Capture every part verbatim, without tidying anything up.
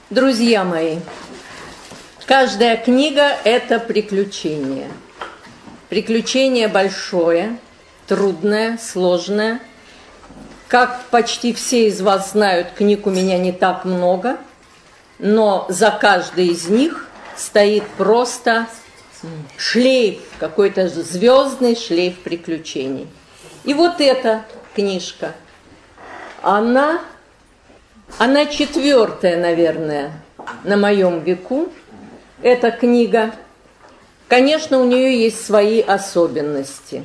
Друзья мои, каждая книга – это приключение. Приключение большое, трудное, сложное. Как почти все из вас знают, книг у меня не так много, но за каждой из них стоит просто шлейф, какой-то звездный шлейф приключений. И вот эта книжка, она... Она четвертая, наверное, на моем веку. Эта книга, конечно, у нее есть свои особенности.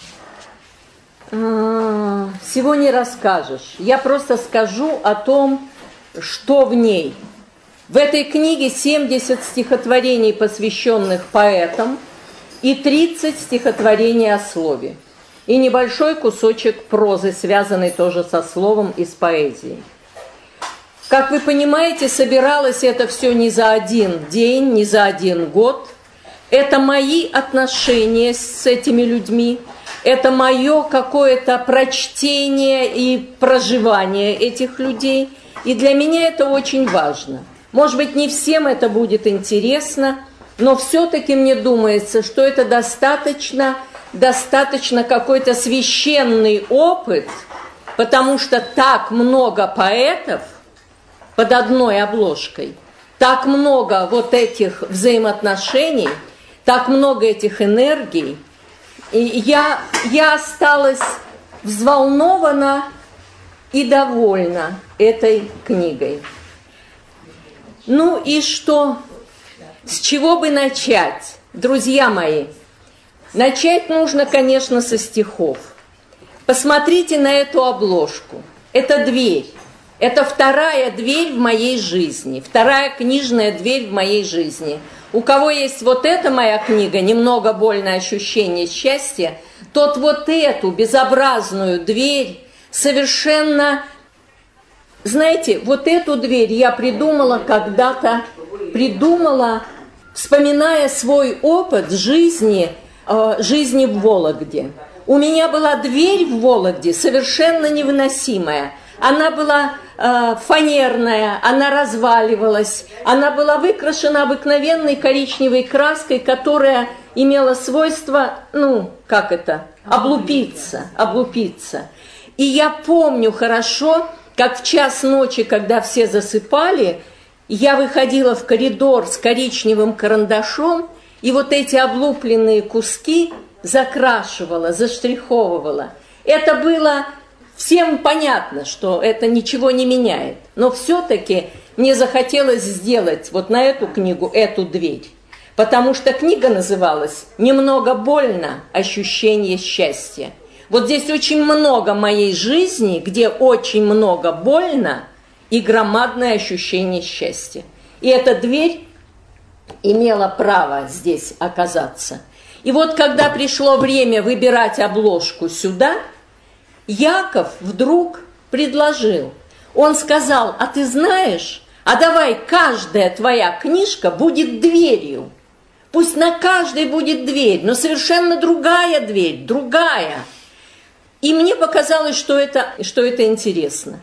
Всего не расскажешь. Я просто скажу о том, что в ней. В этой книге семьдесят стихотворений, посвященных поэтам, и тридцать стихотворений о слове. И небольшой кусочек прозы, связанный тоже со словом и с поэзией. Как вы понимаете, собиралось это все не за один день, не за один год. Это мои отношения с этими людьми, это мое какое-то прочтение и проживание этих людей. И для меня это очень важно. Может быть, не всем это будет интересно, но все-таки мне думается, что это достаточно, достаточно какой-то священный опыт, потому что так много поэтов под одной обложкой, так много вот этих взаимоотношений, так много этих энергий. И я, я осталась взволнована и довольна этой книгой. Ну и что? С чего бы начать? Друзья мои, начать нужно, конечно, со стихов. Посмотрите на эту обложку. Это дверь. Это вторая дверь в моей жизни, вторая книжная дверь в моей жизни. У кого есть вот эта моя книга «Немного больное ощущение счастья», тот вот эту безобразную дверь совершенно... Знаете, вот эту дверь я придумала когда-то, придумала, вспоминая свой опыт жизни, э, жизни в Вологде. У меня была дверь в Вологде совершенно невыносимая. Она была э, фанерная, она разваливалась, она была выкрашена обыкновенной коричневой краской, которая имела свойство, ну, как это, облупиться, облупиться. И я помню хорошо, как в час ночи, когда все засыпали, я выходила в коридор с коричневым карандашом, и вот эти облупленные куски закрашивала, заштриховывала. Это было... Всем понятно, что это ничего не меняет, но все-таки мне захотелось сделать вот на эту книгу эту дверь, потому что книга называлась «Немного больно. Ощущение счастья». Вот здесь очень много моей жизни, где очень много больно и громадное ощущение счастья. И эта дверь имела право здесь оказаться. И вот когда пришло время выбирать обложку сюда, Яков вдруг предложил. Он сказал: а ты знаешь, а давай каждая твоя книжка будет дверью. Пусть на каждой будет дверь, но совершенно другая дверь, другая. И мне показалось, что это, что это интересно.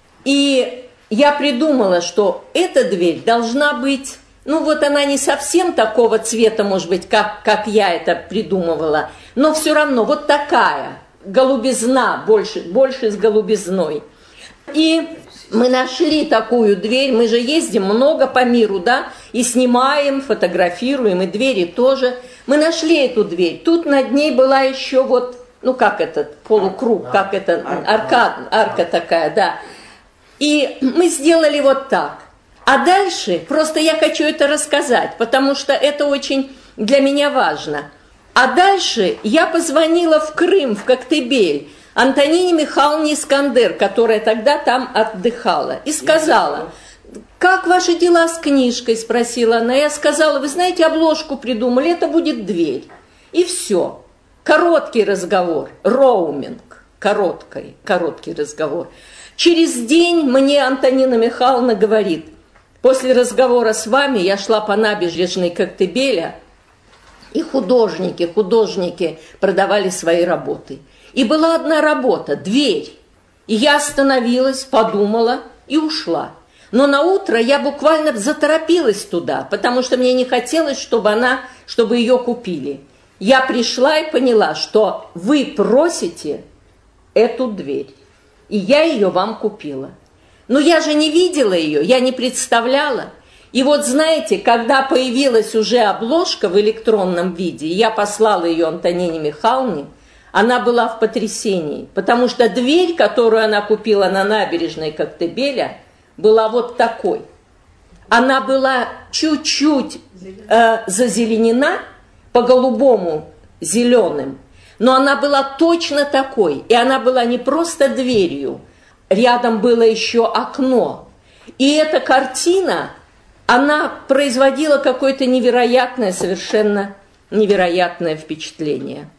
И я придумала, что эта дверь должна быть, ну вот она не совсем такого цвета, может быть, как, как я это придумывала, но все равно вот такая. Голубизна, больше, больше с голубизной. И мы нашли такую дверь, мы же ездим много по миру, да, и снимаем, фотографируем, и двери тоже. Мы нашли эту дверь. Тут над ней была еще вот, ну как этот полукруг, как это, арка, арка такая, да. И мы сделали вот так. А дальше, просто я хочу это рассказать, потому что это очень для меня важно. А дальше я позвонила в Крым, в Коктебель, Антонине Михайловне Искандер, которая тогда там отдыхала, и сказала: как ваши дела с книжкой, спросила она. Я сказала: вы знаете, обложку придумали, это будет дверь. И все. Короткий разговор, роуминг, короткий, короткий разговор. Через день мне Антонина Михайловна говорит: после разговора с вами я шла по набережной Коктебеля, и художники, художники продавали свои работы. И была одна работа, дверь. И я остановилась, подумала и ушла. Но на утро я буквально заторопилась туда, потому что мне не хотелось, чтобы она, чтобы ее купили. Я пришла и поняла, что вы просите эту дверь, и я ее вам купила. Но я же не видела ее, я не представляла. И вот знаете, когда появилась уже обложка в электронном виде, я послала ее Антонине Михайловне, она была в потрясении, потому что дверь, которую она купила на набережной Коктебеля, была вот такой. Она была чуть-чуть э, зазеленена по-голубому зеленым, но она была точно такой. И она была не просто дверью, рядом было еще окно. И эта картина, она производила какое-то невероятное, совершенно невероятное впечатление.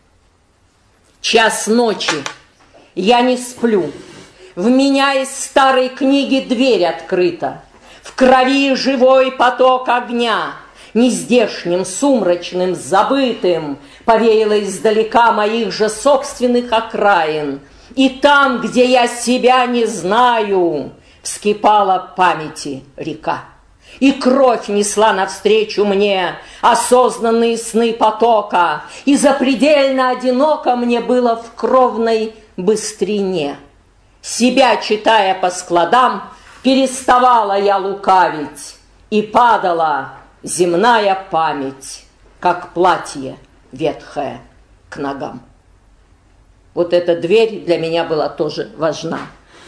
Час ночи, я не сплю. В меня из старой книги дверь открыта. В крови живой поток огня, нездешним, сумрачным, забытым, повеяло издалека моих же собственных окраин. И там, где я себя не знаю, вскипала памяти река. И кровь несла навстречу мне осознанные сны потока, и запредельно одиноко мне было в кровной быстрине. Себя, читая по складам, переставала я лукавить, и падала земная память, как платье ветхое к ногам. Вот эта дверь для меня была тоже важна.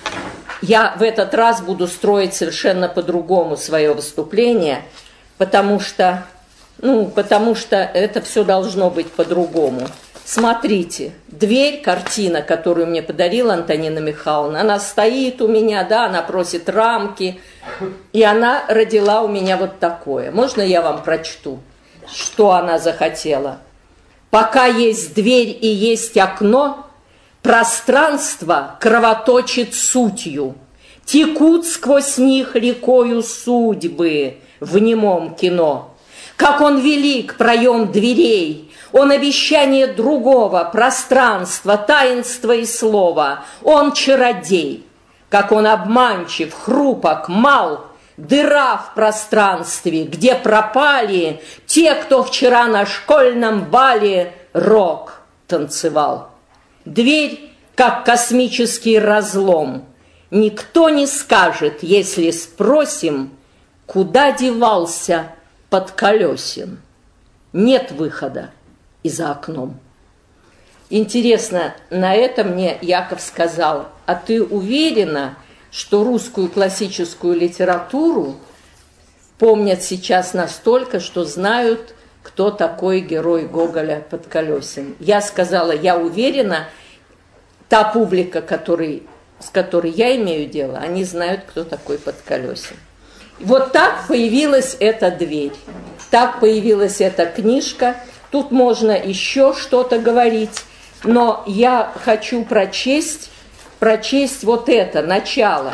Я в этот раз буду строить совершенно по-другому свое выступление, потому что, ну, потому что это все должно быть по-другому. Смотрите, дверь, картина, которую мне подарила Антонина Михайловна, она стоит у меня, да, она просит рамки, и она родила у меня вот такое. Можно я вам прочту, что она захотела? Пока есть дверь и есть окно, пространство кровоточит сутью, текут сквозь них рекою судьбы в немом кино. Как он велик, проем дверей, он обещание другого, пространства, таинства и слова. Он чародей, как он обманчив, хрупок, мал, дыра в пространстве, где пропали те, кто вчера на школьном бале рок танцевал. Дверь, как космический разлом. Никто не скажет, если спросим, куда девался Подколесин. Нет выхода и за окном. Интересно, на это мне Яков сказал: а ты уверена, что русскую классическую литературу помнят сейчас настолько, что знают, кто такой герой Гоголя Подколесин? Я сказала: я уверена, та публика, который, с которой я имею дело, они знают, кто такой Подколесин. Вот так появилась эта дверь, так появилась эта книжка. Тут можно еще что-то говорить, но я хочу прочесть, прочесть вот это, начало.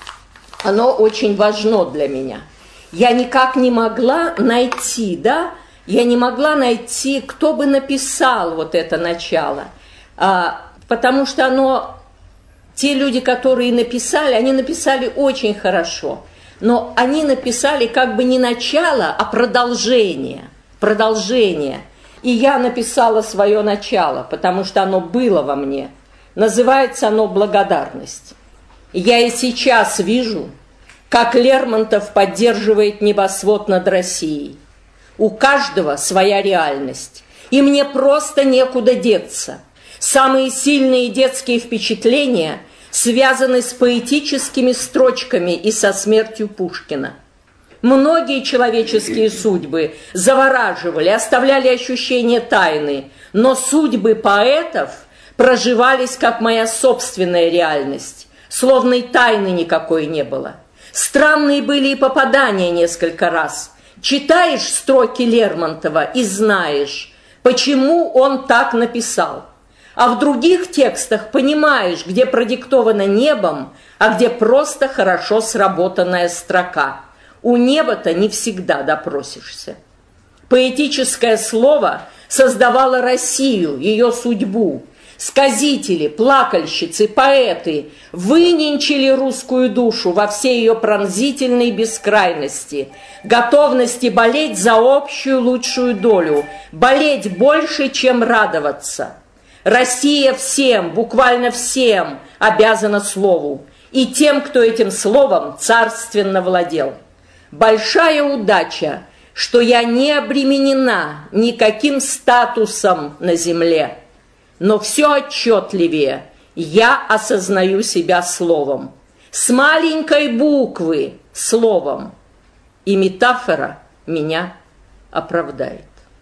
Оно очень важно для меня. Я никак не могла найти, да, я не могла найти, кто бы написал вот это начало, а, потому что оно, те люди, которые написали, они написали очень хорошо, но они написали как бы не начало, а продолжение, продолжение. И я написала свое начало, потому что оно было во мне. Называется оно «Благодарность». Я и сейчас вижу, как Лермонтов поддерживает небосвод над Россией. У каждого своя реальность, и мне просто некуда деться. Самые сильные детские впечатления связаны с поэтическими строчками и со смертью Пушкина. Многие человеческие судьбы завораживали, оставляли ощущение тайны, но судьбы поэтов проживались как моя собственная реальность, словно и тайны никакой не было. Странные были и попадания несколько раз. Читаешь строки Лермонтова и знаешь, почему он так написал. А в других текстах понимаешь, где продиктовано небом, а где просто хорошо сработанная строка. У неба-то не всегда допросишься. Поэтическое слово создавало Россию, ее судьбу. Сказители, плакальщицы, поэты выненчили русскую душу во всей ее пронзительной бескрайности, готовности болеть за общую лучшую долю, болеть больше, чем радоваться. Россия всем, буквально всем обязана слову, и тем, кто этим словом царственно владел. Большая удача, что я не обременена никаким статусом на земле, но все отчетливее я осознаю себя словом, с маленькой буквы словом, и метафора меня оправдает.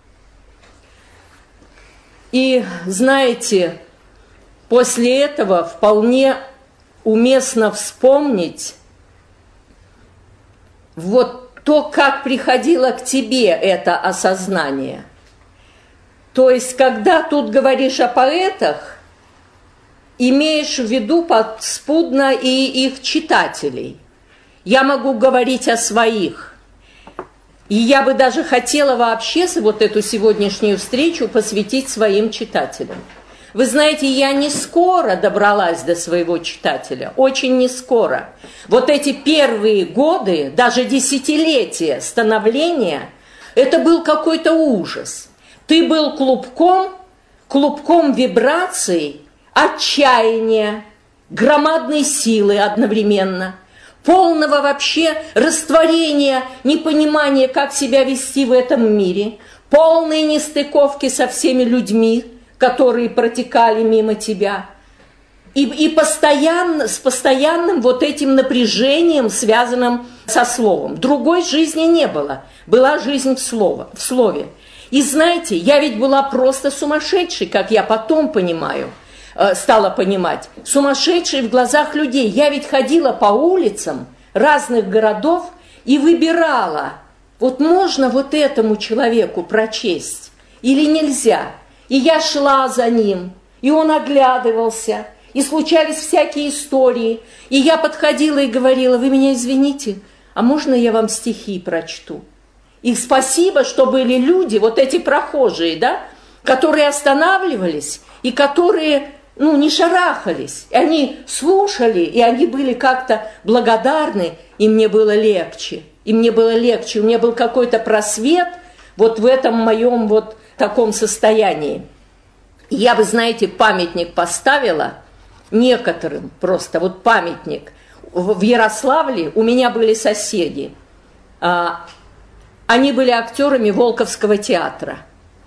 И знаете, после этого вполне уместно вспомнить вот то, как приходило к тебе это осознание. То есть, когда тут говоришь о поэтах, имеешь в виду подспудно и их читателей. Я могу говорить о своих. И я бы даже хотела вообще вот эту сегодняшнюю встречу посвятить своим читателям. Вы знаете, я не скоро добралась до своего читателя, очень не скоро. Вот эти первые годы, даже десятилетия становления, это был какой-то ужас. Ты был клубком, клубком вибраций, отчаяния, громадной силы одновременно, полного вообще растворения, непонимания, как себя вести в этом мире, полной нестыковки со всеми людьми, которые протекали мимо тебя, и, и постоянно, с постоянным вот этим напряжением, связанным со словом. Другой жизни не было, была жизнь в, слово, в слове. И знаете, я ведь была просто сумасшедшей, как я потом понимаю, стала понимать, сумасшедшей в глазах людей. Я ведь ходила по улицам разных городов и выбирала, вот можно вот этому человеку прочесть или нельзя. И я шла за ним, и он оглядывался, и случались всякие истории. И я подходила и говорила: вы меня извините, а можно я вам стихи прочту? И спасибо, что были люди, вот эти прохожие, да, которые останавливались и которые, ну, не шарахались. И они слушали, и они были как-то благодарны, и мне было легче. И мне было легче, у меня был какой-то просвет вот в этом моем вот таком состоянии. Я, вы знаете, памятник поставила некоторым, просто вот памятник. В Ярославле у меня были соседи. Они были актерами Волковского театра.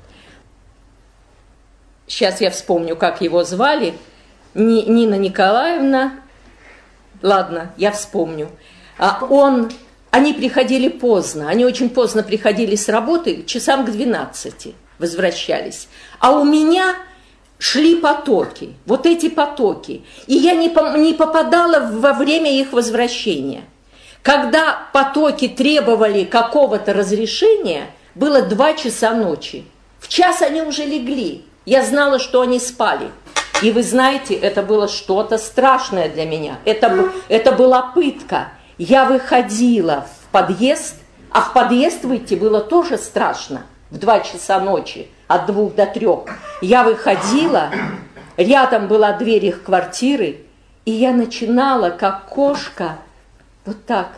Сейчас я вспомню, как его звали. Нина Николаевна. Ладно, я вспомню. Он, они приходили поздно. Они очень поздно приходили с работы, часам к двенадцати возвращались. А у меня шли потоки, вот эти потоки. И я не, не попадала во время их возвращения. Когда потоки требовали какого-то разрешения, было два часа ночи. В час они уже легли. Я знала, что они спали. И вы знаете, это было что-то страшное для меня. Это, это была пытка. Я выходила в подъезд, а в подъезд выйти было тоже страшно. В два часа ночи, от двух до трех. Я выходила, рядом была дверь их квартиры, и я начинала, как кошка, вот так,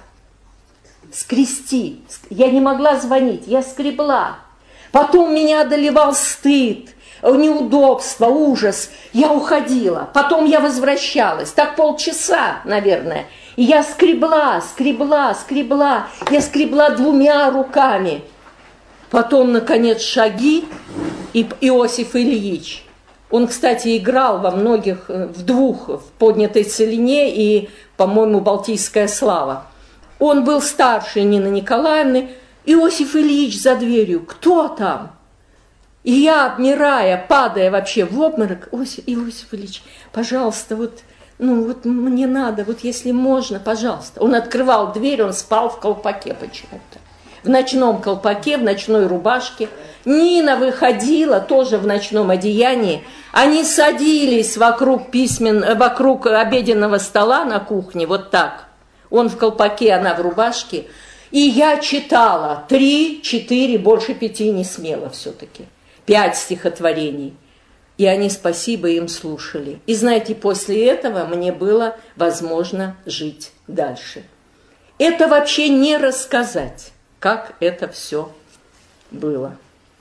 скрести. Я не могла звонить, я скребла. Потом меня одолевал стыд, неудобство, ужас. Я уходила, потом я возвращалась, так полчаса, наверное. И я скребла, скребла, скребла, я скребла двумя руками. Потом, наконец, шаги, и Иосиф Ильич. Он, кстати, играл во многих, в двух, в «Поднятой целине» и, по-моему, «Балтийская слава». Он был старше Нины Николаевны. Иосиф Ильич за дверью. Кто там? И я, обмирая, падая вообще в обморок: Иосиф, Иосиф Ильич, пожалуйста, вот, ну, вот мне надо, вот если можно, пожалуйста. Он открывал дверь, он спал в колпаке почему-то. В ночном колпаке, в ночной рубашке. Нина выходила тоже в ночном одеянии. Они садились вокруг письмен, вокруг обеденного стола на кухне, вот так. Он в колпаке, она в рубашке. И я читала три, четыре, больше пяти не смела все-таки. Пять стихотворений. И они, спасибо, им слушали. И знаете, после этого мне было возможно жить дальше. Это вообще не рассказать, как это все было.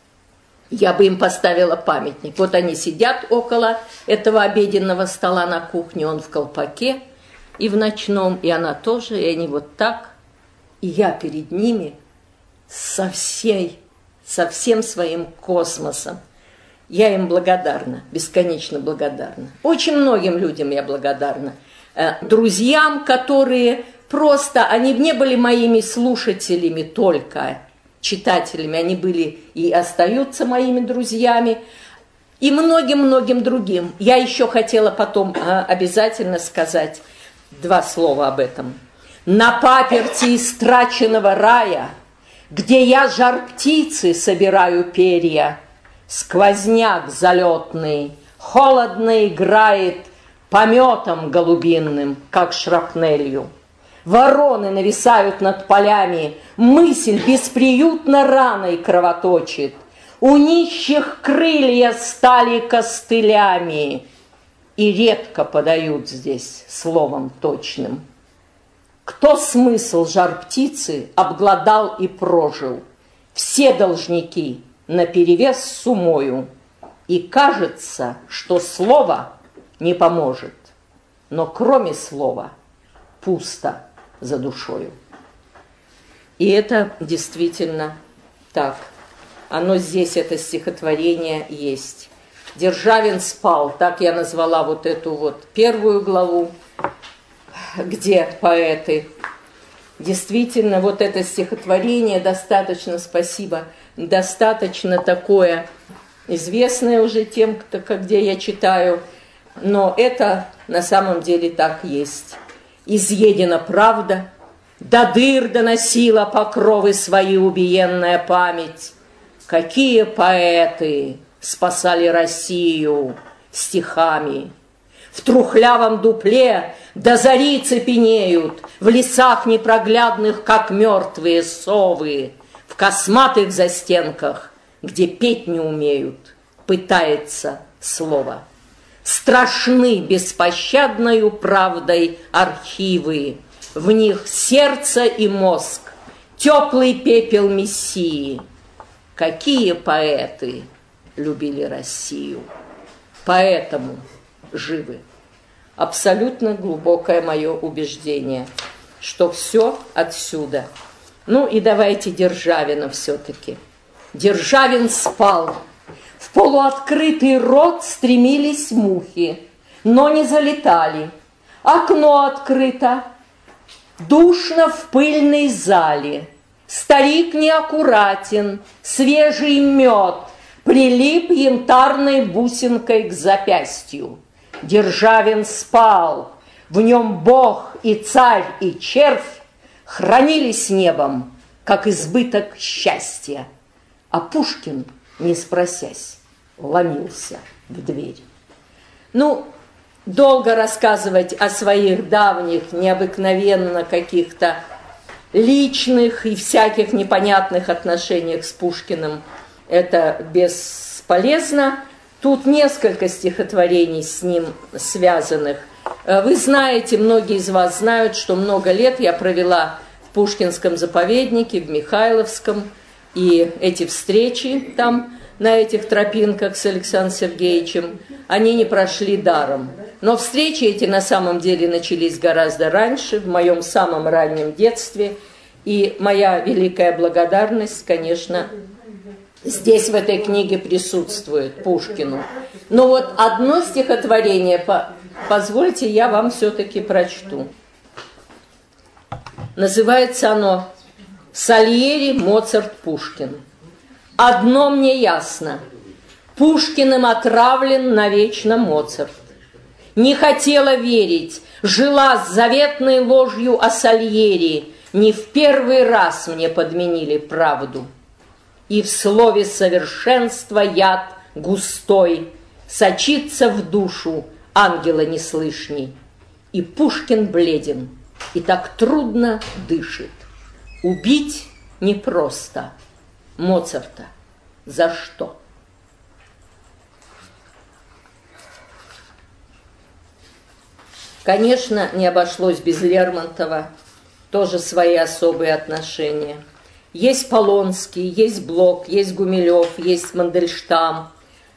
Я бы им поставила памятник. Вот они сидят около этого обеденного стола на кухне, он в колпаке и в ночном, и она тоже, и они вот так. И я перед ними со всей, со всем своим космосом. Я им благодарна, бесконечно благодарна. Очень многим людям я благодарна. Друзьям, которые просто, они не были моими слушателями только, читателями, они были и остаются моими друзьями, и многим-многим другим. Я еще хотела потом обязательно сказать два слова об этом. На паперти истраченного рая, где я жар птицы собираю перья, сквозняк залетный, холодно играет пометом голубинным, как шрапнелью. Вороны нависают над полями, мысль бесприютно раной кровоточит. У нищих крылья стали костылями, и редко подают здесь словом точным. Кто смысл жар птицы обглодал и прожил? Все должники наперевес с умою, и кажется, что слово не поможет, но кроме слова пусто за душою. И это действительно так. Оно здесь, это стихотворение есть. Державин спал, так я назвала вот эту вот первую главу, где поэты. Действительно, вот это стихотворение достаточно, спасибо, достаточно такое известное уже тем, кто, где я читаю, но это на самом деле так есть. Изъедена правда, до дыр доносила покровы свои убиенная память. Какие поэты спасали Россию стихами! В трухлявом дупле до зари цепенеют, в лесах непроглядных, как мертвые совы, в косматых застенках, где петь не умеют, пытается слово. Страшны беспощадною правдой архивы, в них сердце и мозг, теплый пепел Мессии. Какие поэты любили Россию, поэтому живы. Абсолютно глубокое мое убеждение, что все отсюда. Ну и давайте Державина все-таки. Державин спал. В полуоткрытый рот стремились мухи, но не залетали. Окно открыто. Душно в пыльной зале. Старик неаккуратен, свежий мед прилип янтарной бусинкой к запястью. Державин спал, в нем Бог и царь и червь хранились небом, как избыток счастья. А Пушкин, не спросясь, ломился в дверь. Ну, долго рассказывать о своих давних, необыкновенно каких-то личных и всяких непонятных отношениях с Пушкиным, это бесполезно. Тут несколько стихотворений с ним связанных. Вы знаете, многие из вас знают, что много лет я провела в Пушкинском заповеднике, в Михайловском, и эти встречи там, на этих тропинках с Александром Сергеевичем, они не прошли даром. Но встречи эти на самом деле начались гораздо раньше, в моем самом раннем детстве, и моя великая благодарность, конечно, здесь в этой книге присутствует Пушкину. Но вот одно стихотворение, позвольте, я вам все-таки прочту. Называется оно «Сальери, Моцарт, Пушкин». Одно мне ясно. Пушкиным отравлен навечно Моцарт. Не хотела верить, жила с заветной ложью о Сальери. Не в первый раз мне подменили правду. И в слове совершенства яд густой сочится в душу ангела неслышней. И Пушкин бледен, и так трудно дышит. Убить непросто. Моцарта за что? Конечно, не обошлось без Лермонтова, тоже свои особые отношения. Есть Полонский, есть Блок, есть Гумилев, есть Мандельштам,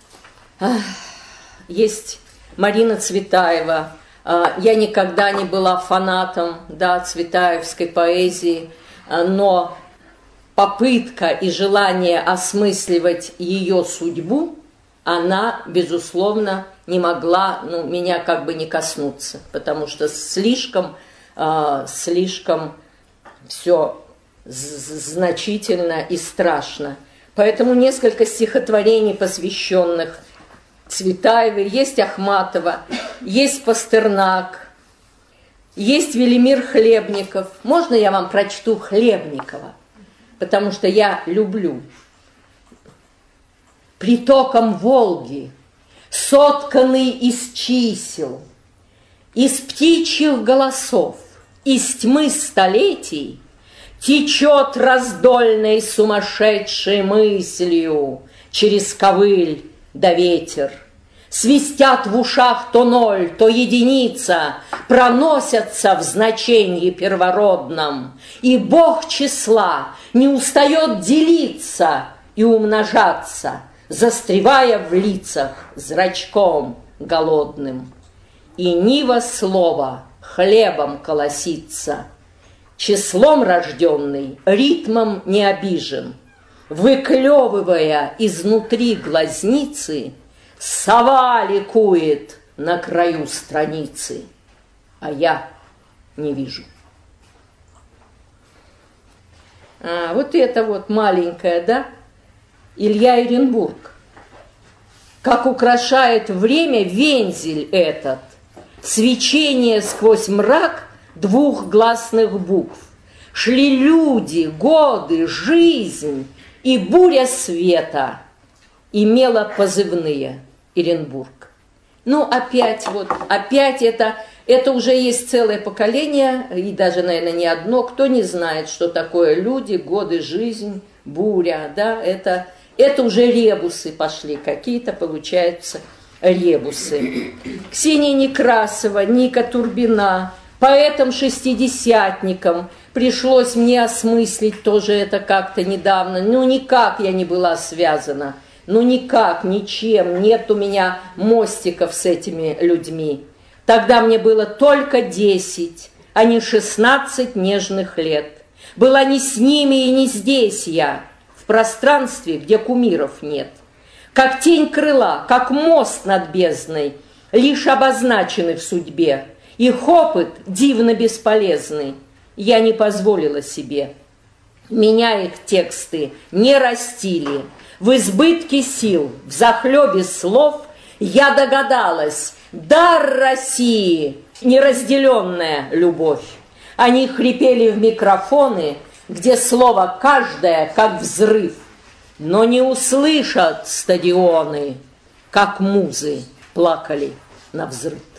есть Марина Цветаева. Я никогда не была фанатом, да, цветаевской поэзии, но попытка и желание осмысливать ее судьбу, она, безусловно, не могла, ну, меня как бы не коснуться, потому что слишком, э, слишком все значительно и страшно. Поэтому несколько стихотворений, посвященных Цветаевой, есть Ахматова, есть Пастернак, есть Велимир Хлебников. Можно я вам прочту Хлебникова? Потому что я люблю. Притоком Волги, сотканный из чисел, из птичьих голосов, из тьмы столетий, течет раздольной сумасшедшей мыслью через ковыль да ветер. Свистят в ушах то ноль, то единица, проносятся в значении первородном, и Бог числа не устает делиться и умножаться, застревая в лицах зрачком голодным. И нива слова хлебом колосится, числом рожденный, ритмом не обижен, выклевывая изнутри глазницы, сова ликует на краю страницы, а я не вижу. А, вот это вот маленькая, да, Илья Эренбург. Как украшает время вензель этот, свечение сквозь мрак двухгласных букв. Шли люди, годы, жизнь, и буря света имела позывные Эренбург. Ну, опять вот, опять это, это уже есть целое поколение, и даже, наверное, не одно, кто не знает, что такое люди, годы, жизнь, буря, да, это, это уже ребусы пошли, какие-то, получаются, ребусы. Ксения Некрасова, Ника Турбина, поэтам-шестидесятникам пришлось мне осмыслить тоже это как-то недавно. Ну, никак я не была связана. Ну, никак, ничем. Нет у меня мостиков с этими людьми. Тогда мне было только десять, а не шестнадцать нежных лет. Была не с ними и не здесь я, в пространстве, где кумиров нет. Как тень крыла, как мост над бездной, лишь обозначены в судьбе. Их опыт дивно бесполезный. Я не позволила себе. Меня их тексты не растили. В избытке сил, в захлебе слов я догадалась, дар России, неразделенная любовь. Они хрипели в микрофоны, где слово каждое, как взрыв, но не услышат стадионы, как музы плакали на взрыв.